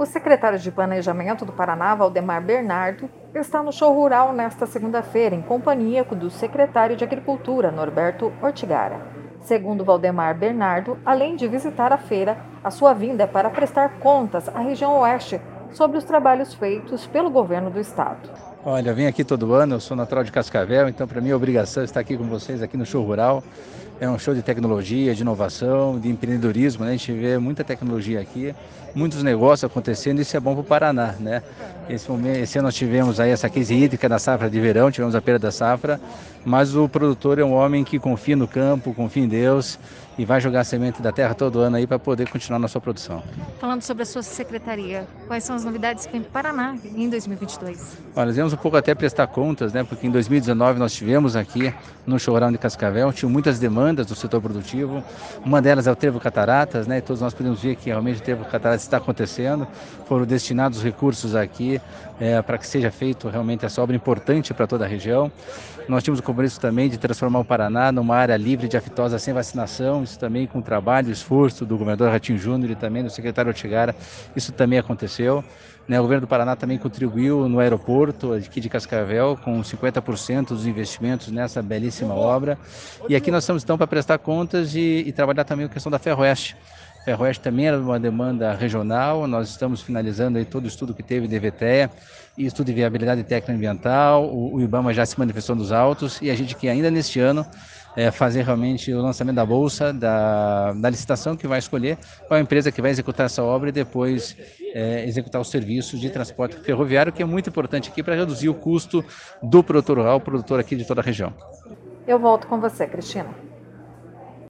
O secretário de Planejamento do Paraná, Valdemar Bernardo, está no show rural nesta segunda-feira, em companhia do secretário de Agricultura, Norberto Ortigara. Segundo Valdemar Bernardo, além de visitar a feira, a sua vinda é para prestar contas à região oeste sobre os trabalhos feitos pelo governo do estado. Olha, eu venho aqui todo ano, eu sou natural de Cascavel, então para mim é obrigação estar aqui com vocês aqui no show rural. É um show de tecnologia, de inovação, de empreendedorismo, né? A gente vê muita tecnologia aqui, muitos negócios acontecendo, e isso é bom para o Paraná, né? Esse ano nós tivemos aí essa crise hídrica da safra de verão, tivemos a perda da safra, mas o produtor é um homem que confia no campo, confia em Deus e vai jogar a semente da terra todo ano aí para poder continuar na sua produção. Falando sobre a sua secretaria, quais são as novidades que vem para o Paraná em 2022? Olha, nós viemos um pouco até prestar contas, né? Porque em 2019 nós tivemos aqui no show rural de Cascavel, tinha muitas demandas do setor produtivo. Uma delas é o Trevo Cataratas, né? E todos nós podemos ver que realmente o Trevo Cataratas está acontecendo. Foram destinados recursos aqui para que seja feito realmente essa obra importante para toda a região. Nós tínhamos o compromisso também de transformar o Paraná numa área livre de aftosa sem vacinação, isso também com trabalho e esforço do governador Ratinho Júnior e também do secretário Ortigara, isso também aconteceu. O governo do Paraná também contribuiu no aeroporto aqui de Cascavel com 50% dos investimentos nessa belíssima obra. E aqui nós estamos então para prestar contas e trabalhar também a questão da Ferroeste. Ferroeste também era uma demanda regional, nós estamos finalizando aí todo o estudo que teve de EVTE, e estudo de viabilidade técnico-ambiental, o IBAMA já se manifestou nos autos, e a gente quer ainda neste ano fazer realmente o lançamento da bolsa, da licitação que vai escolher qual a empresa que vai executar essa obra e depois executar os serviços de transporte ferroviário, que é muito importante aqui para reduzir o custo do produtor rural, o produtor aqui de toda a região. Eu volto com você, Cristina.